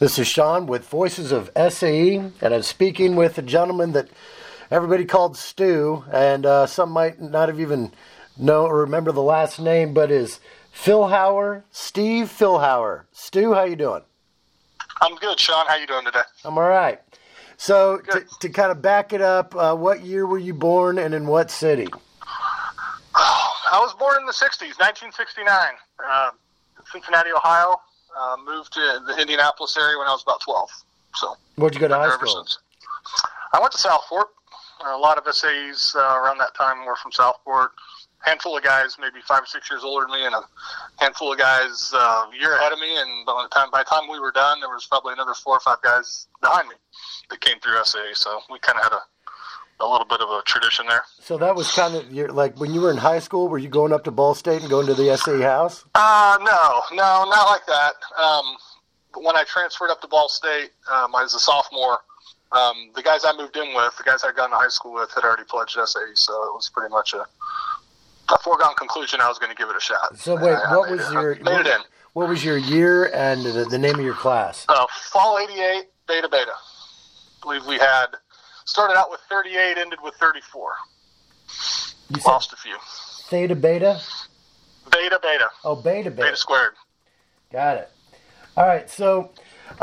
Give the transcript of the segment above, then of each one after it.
This is Sean with Voices of SAE, and I'm speaking with a gentleman that everybody called Stu, and some might not have even know or remember the last name, but is Philhauer, Steve Philhauer. Stu, how you doing? I'm good, Sean. How you doing today? I'm all right. So to kind of back it up, what year were you born and in what city? I was born in the 60s, 1969, Cincinnati, Ohio. Moved to the Indianapolis area when I was about 12. So, where'd you go to high school? I went to Southport. A lot of SAEs around that time were from Southport. Handful of guys, maybe 5 or 6 years older than me, and a handful of guys a year ahead of me. And by the time we were done, there was probably another 4 or 5 guys behind me that came through SAE. So we kind of had a little bit of a tradition there. So that was kind of like when you were in high school, were you going up to Ball State and going to the SAE house? No, not like that. When I transferred up to Ball State, I was a sophomore. The guys I moved in with, the guys I'd gone to high school with, had already pledged SAE, so it was pretty much a foregone conclusion I was going to give it a shot. So wait, what was your year and the name of your class? Fall 88, Beta Beta. I believe we had started out with 38, ended with 34. You lost a few. Theta Beta? Beta Beta. Oh, Beta Beta. Beta squared. Got it. All right, so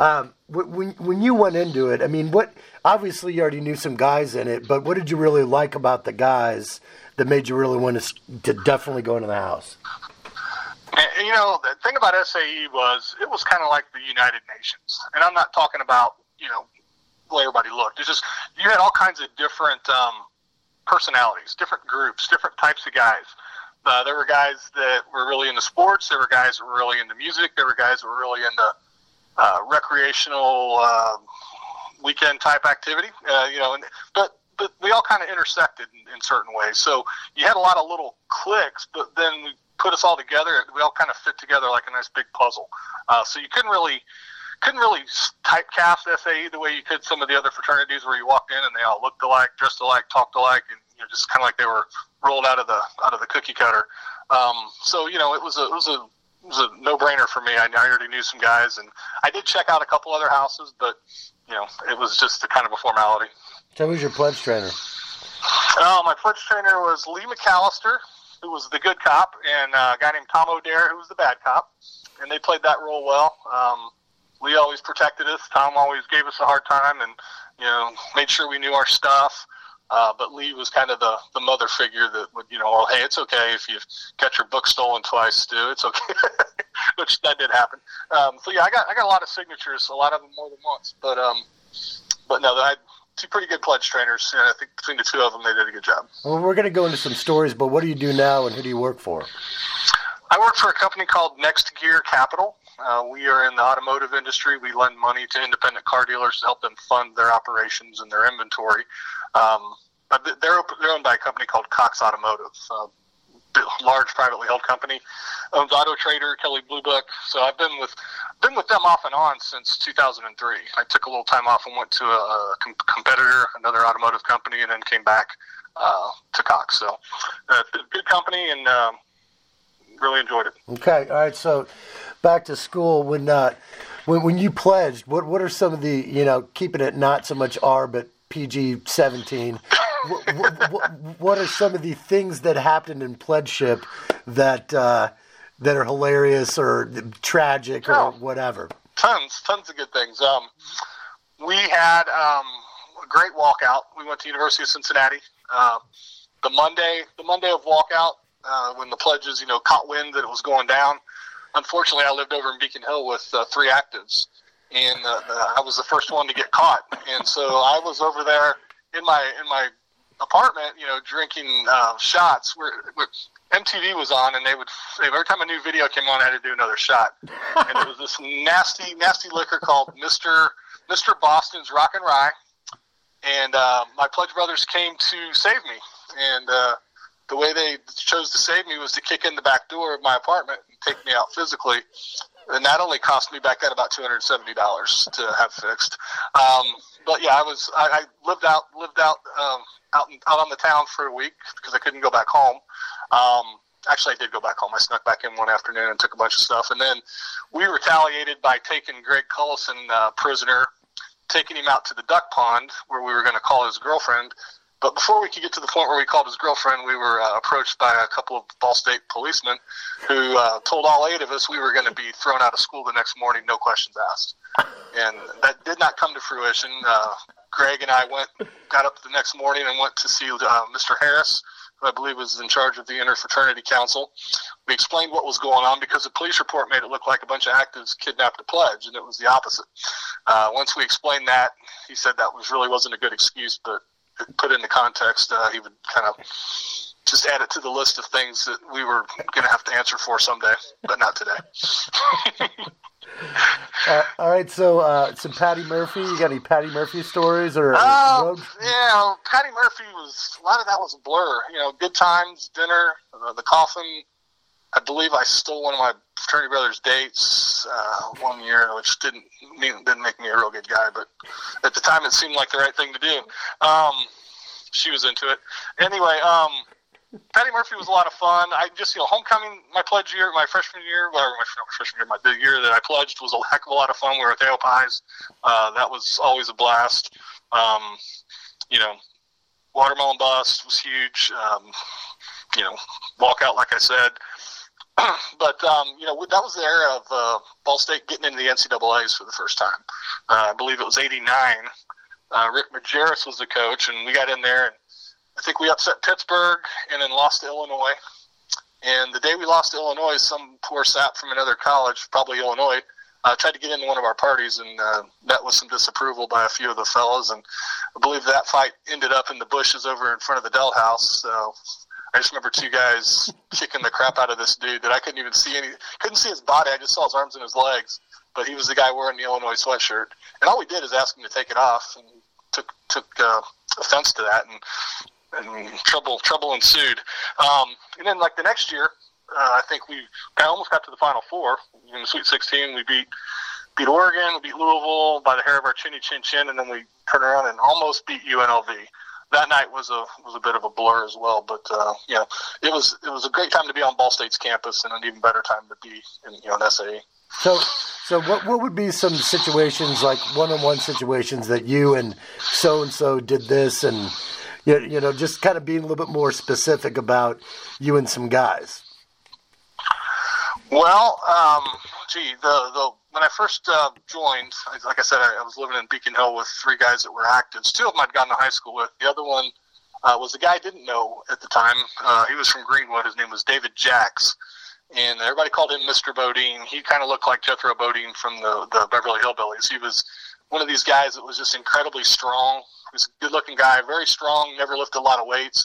when you went into it, I mean, obviously you already knew some guys in it, but what did you really like about the guys that made you really want to definitely go into the house? And, the thing about SAE was it was kind of like the United Nations. And I'm not talking about, the way everybody looked. It's just you had all kinds of different personalities, different groups, different types of guys. There were guys that were really into sports. There were guys that were really into music. There were guys that were really into recreational weekend type activity. But we all kind of intersected in certain ways. So you had a lot of little cliques, but then we put us all together. We all kind of fit together like a nice big puzzle. So you couldn't really typecast SAE the way you could some of the other fraternities where you walked in and they all looked alike, dressed alike, talked alike, and just kind of like they were rolled out of the cookie cutter. So it was a no-brainer for me. I already knew some guys, and I did check out a couple other houses, but it was just a kind of a formality. So who's your pledge trainer? My pledge trainer was Lee McAllister, who was the good cop, and a guy named Tom O'Dare, who was the bad cop, and they played that role well. Lee always protected us. Tom always gave us a hard time and, made sure we knew our stuff. But Lee was kind of the mother figure that would, hey, it's okay if you get your book stolen twice, Stu. It's okay, which that did happen. So yeah, I got a lot of signatures, a lot of them more than once. But no, I had 2 pretty good pledge trainers, and I think between the 2 of them, they did a good job. Well, we're going to go into some stories, but what do you do now, and who do you work for? I work for a company called Next Gear Capital. We are in the automotive industry. We lend money to independent car dealers to help them fund their operations and their inventory. But they're owned by a company called Cox Automotive, a large privately held company. Owns Auto Trader, Kelly Blue Book. So I've been with them off and on since 2003. I took a little time off and went to a competitor, another automotive company, and then came back to Cox. So good company, and really enjoyed it. Okay, all right. So back to school. When you pledged, what are some of the keeping it not so much R but PG-17? what are some of the things that happened in pledgeship that are hilarious or tragic or whatever? Tons of good things. We had a great walkout. We went to University of Cincinnati. The Monday of walkout, when the pledges, caught wind that it was going down. Unfortunately, I lived over in Beacon Hill with 3 actives, and I was the first one to get caught. And so I was over there in my apartment, drinking shots. Where MTV was on, and they would every time a new video came on, I had to do another shot. And it was this nasty liquor called Mr. Boston's Rock and Rye. And my pledge brothers came to save me, and the way they chose to save me was to kick in the back door of my apartment and take me out physically. And that only cost me back then about $270 to have fixed. But yeah, I lived out on the town for a week because I couldn't go back home. Actually, I did go back home. I snuck back in one afternoon and took a bunch of stuff. And then we retaliated by taking Greg Cullison prisoner, taking him out to the duck pond where we were going to call his girlfriend. But before we could get to the point where we called his girlfriend, we were approached by a couple of Ball State policemen who told all 8 of us we were going to be thrown out of school the next morning, no questions asked. And that did not come to fruition. Greg and I got up the next morning and went to see Mr. Harris, who I believe was in charge of the Interfraternity Council. We explained what was going on because the police report made it look like a bunch of actives kidnapped a pledge, and it was the opposite. Once we explained that, he said that really wasn't a good excuse, but put into context, he would kind of just add it to the list of things that we were going to have to answer for someday, but not today. All right, so Patty Murphy, you got any Patty Murphy stories or? Yeah, Patty Murphy a lot of that was a blur. Good times, dinner, the coffin. I believe I stole one of my fraternity brother's dates one year, which didn't make me a real good guy, but at the time it seemed like the right thing to do. She was into it. Anyway, Patty Murphy was a lot of fun. I just, homecoming, my pledge year, my freshman year, the year that I pledged was a heck of a lot of fun. We were at the Pies. That was always a blast. Watermelon Bust was huge. Walkout, like I said. But, that was the era of Ball State getting into the NCAAs for the first time. I believe it was 89. Rick Majerus was the coach, and we got in there, and I think we upset Pittsburgh and then lost to Illinois. And the day we lost to Illinois, some poor sap from another college, probably Illinois, tried to get into one of our parties and met with some disapproval by a few of the fellows. And I believe that fight ended up in the bushes over in front of the Dell House. So I just remember 2 guys kicking the crap out of this dude that I couldn't see his body. I just saw his arms and his legs. But he was the guy wearing the Illinois sweatshirt. And all we did is ask him to take it off, and took offense to that. And trouble ensued. And then, like the next year, I think I almost got to the Final Four in the Sweet 16. We beat Oregon, we beat Louisville by the hair of our chinny chin chin, and then we turned around and almost beat UNLV. That night was a bit of a blur as well, but it was a great time to be on Ball State's campus, and an even better time to be in SAE. So what would be some situations, like one-on-one situations, that you and so did this, and just kind of being a little bit more specific about you and some guys? Well, when I first joined, like I said, I was living in Beacon Hill with 3 guys that were actives. 2 of them I'd gone to high school with. The other one was a guy I didn't know at the time. He was from Greenwood. His name was David Jacks. And everybody called him Mr. Bodine. He kind of looked like Jethro Bodine from the Beverly Hillbillies. He was one of these guys that was just incredibly strong. He was a good-looking guy, very strong, never lifted a lot of weights.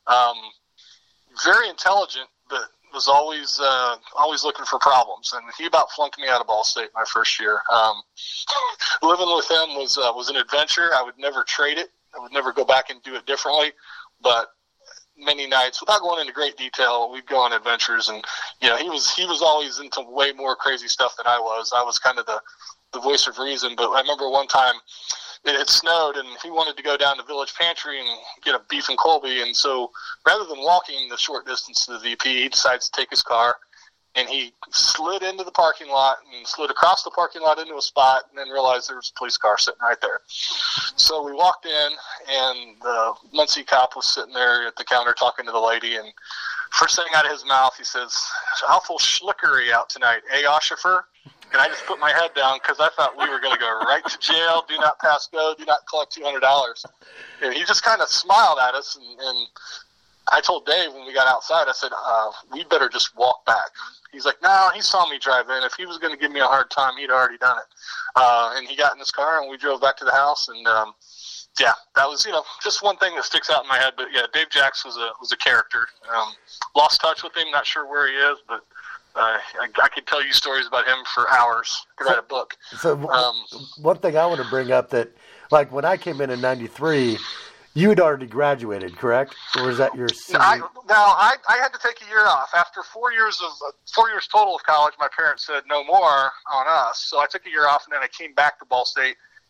Very intelligent, but was always looking for problems. And he about flunked me out of Ball State my first year. Living with him was an adventure. I would never trade it. I would never go back and do it differently. But many nights, without going into great detail, we'd go on adventures, and he was always into way more crazy stuff than I was. I was kind of the voice of reason. But I remember one time it had snowed, and he wanted to go down to Village Pantry and get a beef and Colby, and so rather than walking the short distance to the VP, he decides to take his car, and he slid into the parking lot and slid across the parking lot into a spot, and then realized there was a police car sitting right there. So we walked in, and the Muncie cop was sitting there at the counter talking to the lady, and first thing out of his mouth, he says, "Awful schlickery out tonight, eh, Oshifer?" And I just put my head down because I thought we were going to go right to jail, do not pass go, do not collect $200. And he just kind of smiled at us, and I told Dave when we got outside, I said, we better just walk back. He's like, no, he saw me drive in. If he was going to give me a hard time, he'd already done it. And he got in his car, and we drove back to the house. And, that was, just one thing that sticks out in my head. But, yeah, Dave Jacks was a character. Lost touch with him, not sure where he is, but I could tell you stories about him for hours. I could write a book. So one thing I want to bring up that, like, when I came in 93, you had already graduated, correct? Or was that your senior? I had to take a year off. After 4 years total of college, my parents said no more on us. So I took a year off, and then I came back to Ball State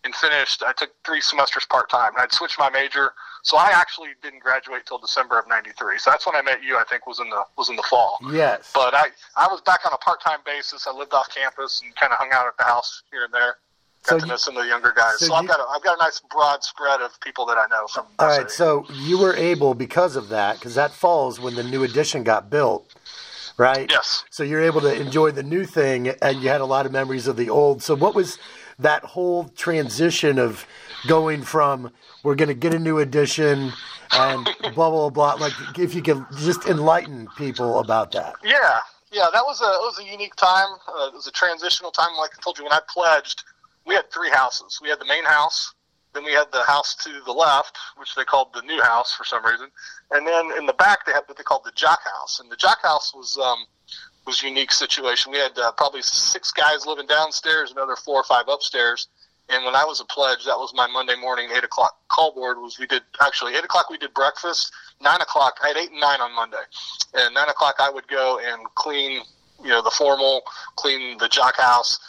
and finished. I took 3 semesters part-time, and I'd switched my major. So I actually didn't graduate till December of '93. So that's when I met you. I think was in the fall. Yes. But I was back on a part-time basis. I lived off campus and kind of hung out at the house here and there. Got to know some of the younger guys. So I've got a nice broad spread of people that I know from. All right. So you were able, because of that, because that falls when the new addition got built, right? Yes. So you're able to enjoy the new thing, and you had a lot of memories of the old. So what was that whole transition of going from we're going to get a new edition and blah, blah, blah. Like, if you could just enlighten people about that. Yeah, that was a unique time. It was a transitional time. Like I told you, when I pledged, we had 3 houses. We had the main house, then we had the house to the left, which they called the new house for some reason, and then in the back they had what they called the jock house. And the jock house was a unique situation. We had probably 6 guys living downstairs, another 4 or 5 upstairs. And when I was a pledge, that was my Monday morning 8 o'clock call board. 8 o'clock we did breakfast. 9 o'clock, I had 8 and 9 on Monday. And 9 o'clock I would go and clean, the formal, clean the jock house.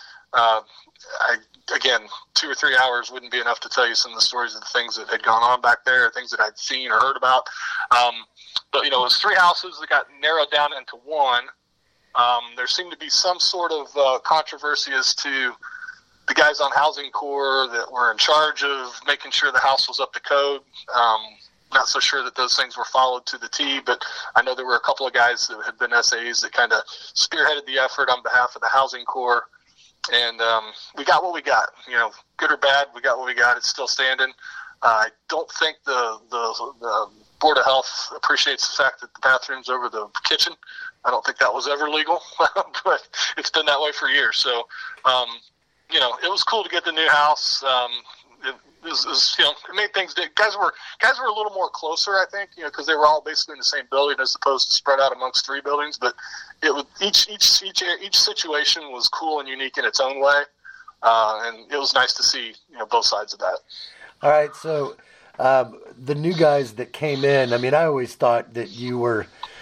Again, 2 or 3 hours wouldn't be enough to tell you some of the stories of the things that had gone on back there, things that I'd seen or heard about. But it was 3 houses that got narrowed down into one. There seemed to be some sort of controversy as to the guys on Housing Corps that were in charge of making sure the house was up to code. Not so sure that those things were followed to the T, but I know there were a couple of guys that had been SAs that kind of spearheaded the effort on behalf of the Housing Corps. And we got what we got. Good or bad, we got what we got. It's still standing. I don't think the Board of Health appreciates the fact that the bathroom's over the kitchen. I don't think that was ever legal, but it's been that way for years. So, it was cool to get the new house. It made things. Guys were a little more closer, I think, because they were all basically in the same building as opposed to spread out amongst 3 buildings. But it was each situation was cool and unique in its own way, and it was nice to see both sides of that. All right, so the new guys that came in. I mean, I always thought that you were.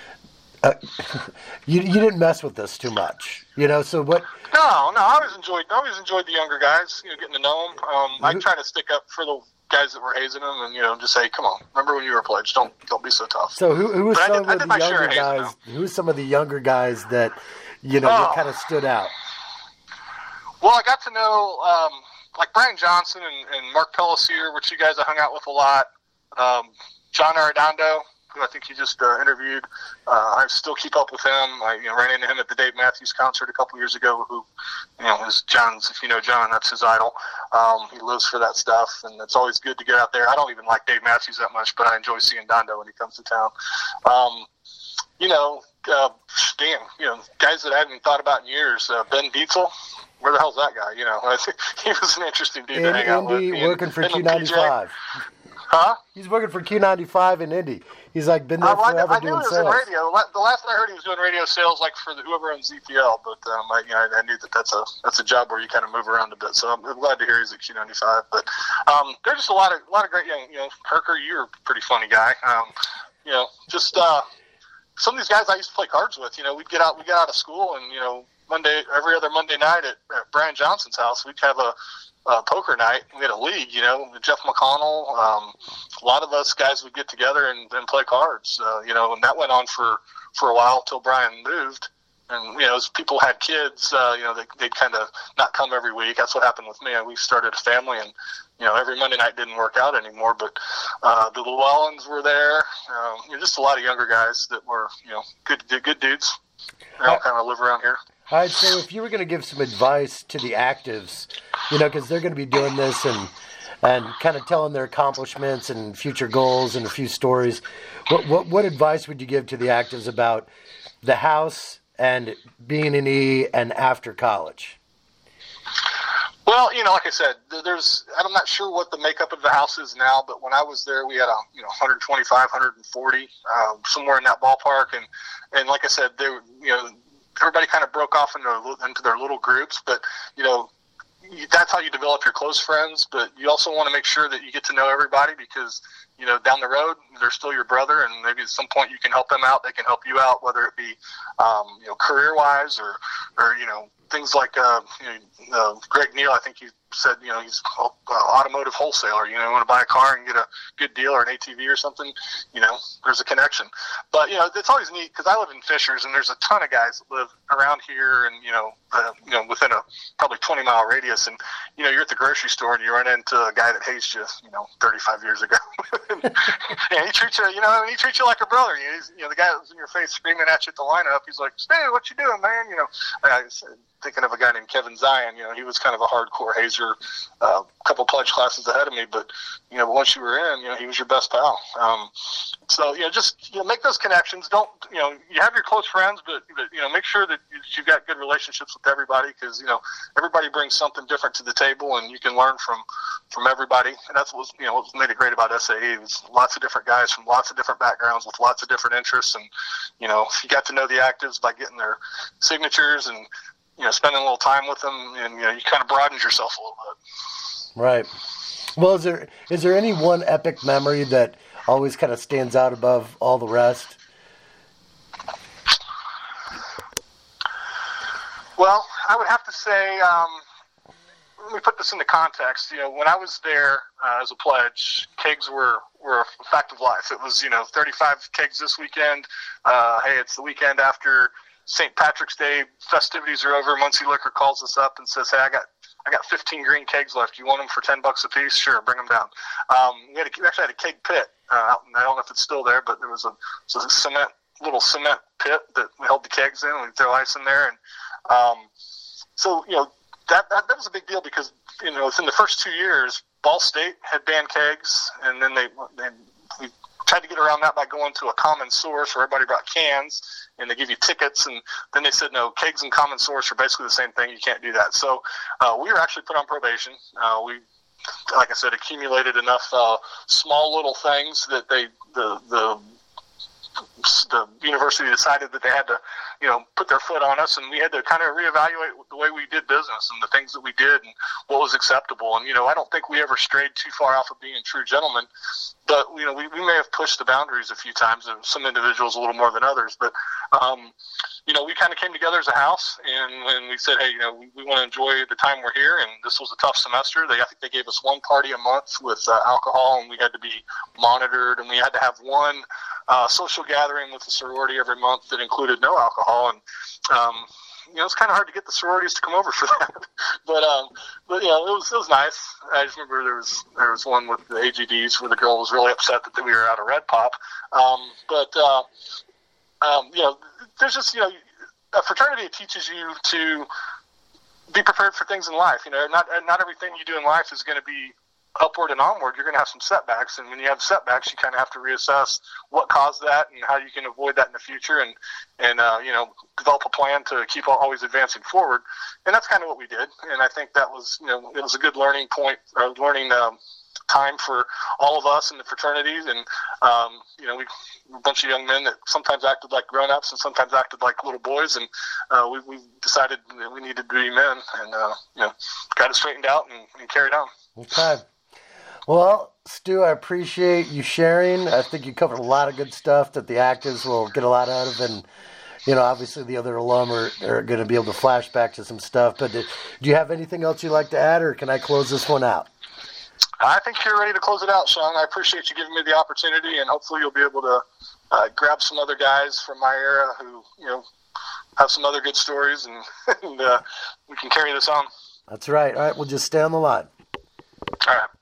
You didn't mess with this too much, So what? No. I always enjoyed the younger guys. Getting to know them. I try to stick up for the guys that were hazing them, and just say, "Come on, remember when you were pledged? Don't be so tough." So who was some of the younger guys? Who's some of the younger guys that that kind of stood out? Well, I got to know like Brian Johnson and Mark Pellissier, which you guys I hung out with a lot. John Arredondo, who I think you just interviewed. I still keep up with him. I ran into him at the Dave Matthews concert a couple years ago, who, is John's, if you know John, that's his idol. He lives for that stuff, and it's always good to get out there. I don't even like Dave Matthews that much, but I enjoy seeing Dondo when he comes to town. Guys that I haven't thought about in years. Ben Dietzel, where the hell's that guy? I think he was an interesting dude to hang out with. Working for Q95. Huh? He's working for Q95 in Indy. He's been there forever doing sales. I knew he was in radio. The last I heard, he was doing radio sales, for whoever owns ZPL. But I knew that's a job where you kind of move around a bit. So I'm glad to hear he's at Q95. But there's just a lot of great young. Herker, you're a pretty funny guy. Some of these guys I used to play cards with. We'd get out of school, and every other Monday night at Brian Johnson's house, we'd have a poker night. We had a league, Jeff McConnell. A lot of us guys would get together and play cards, and that went on for a while till Brian moved. And, as people had kids, they'd kind of not come every week. That's what happened with me. We started a family, and, every Monday night didn't work out anymore. But the Llewellyns were there. Just a lot of younger guys that were, good dudes. They all kind of live around here. All right, so if you were going to give some advice to the actives, because they're going to be doing this and kind of telling their accomplishments and future goals and a few stories, what advice would you give to the actives about the house and being an E and after college? Well, like I said, I'm not sure what the makeup of the house is now, but when I was there, we had 125, 140, somewhere in that ballpark, and like I said, everybody kind of broke off into their little groups, but that's how you develop your close friends. But you also want to make sure that you get to know everybody, because down the road they're still your brother, and maybe at some point you can help them out. They can help you out, whether it be career wise or things like Greg Neal. I think he said, he's an automotive wholesaler. You want to buy a car and get a good deal or an ATV or something, there's a connection. But, it's always neat because I live in Fishers, and there's a ton of guys that live around here and, within a probably 20-mile radius. And, you're at the grocery store and you run into a guy that hates you, 35 years ago. and he treats you, he treats you like a brother. He's, the guy that was in your face screaming at you at the lineup. He's like, "Hey, what you doing, man?" I was thinking of a guy named Kevin Zion. He was kind of a hardcore hazer, a couple pledge classes ahead of me, but once you were in, he was your best pal. So just make those connections. Don't you have your close friends, but make sure that you've got good relationships with everybody, because everybody brings something different to the table, and you can learn from everybody. And that's what made it great about SAE. It was lots of different guys from lots of different backgrounds with lots of different interests, and if you got to know the actives by getting their signatures and spending a little time with them, and you kind of broadened yourself a little bit. Right. Well, is there any one epic memory that always kind of stands out above all the rest? Well, I would have to say, let me put this into context. When I was there as a pledge, kegs were a fact of life. It was 35 kegs this weekend. Hey, it's the weekend after St. Patrick's Day festivities are over. Muncie Liquor calls us up and says, "Hey, I got 15 green kegs left. You want them for $10 a piece? Sure, bring them down." We actually had a keg pit. I don't know if it's still there, but there was a little cement pit that we held the kegs in. We'd throw ice in there, and so that was a big deal because within the first 2 years, Ball State had banned kegs, and then we tried to get around that by going to a common source where everybody brought cans, and they give you tickets, and then they said, no, kegs and common source are basically the same thing. You can't do that. So we were actually put on probation. We, like I said, accumulated enough small little things that the university decided that they had to, put their foot on us, and we had to kind of reevaluate the way we did business and the things that we did and what was acceptable. And, I don't think we ever strayed too far off of being true gentlemen, but, we may have pushed the boundaries a few times, and some individuals a little more than others. But, we kind of came together as a house, and we said, hey, we want to enjoy the time we're here, and this was a tough semester. I think they gave us one party a month with alcohol, and we had to be monitored, and we had to have one social gathering with the sorority every month that included no alcohol. And it's kind of hard to get the sororities to come over for that, but it was nice. I just remember there was one with the AGDs where the girl was really upset that we were out of Red Pop. There's just a fraternity teaches you to be prepared for things in life. Not everything you do in life is going to be upward and onward. You're going to have some setbacks, and when you have setbacks, you kind of have to reassess what caused that and how you can avoid that in the future, and develop a plan to keep always advancing forward. And that's kind of what we did. And I think that was it was a good learning point, or learning time for all of us in the fraternities. And we were a bunch of young men that sometimes acted like grown-ups and sometimes acted like little boys, and we decided that we needed to be men, and got it straightened out and carried on. Okay. Well, Stu, I appreciate you sharing. I think you covered a lot of good stuff that the actives will get a lot out of, and obviously the other alum are going to be able to flash back to some stuff. But do you have anything else you'd like to add, or can I close this one out? I think you're ready to close it out, Sean. I appreciate you giving me the opportunity, and hopefully you'll be able to grab some other guys from my era who have some other good stories, and we can carry this on. That's right. All right, we'll just stay on the line. All right.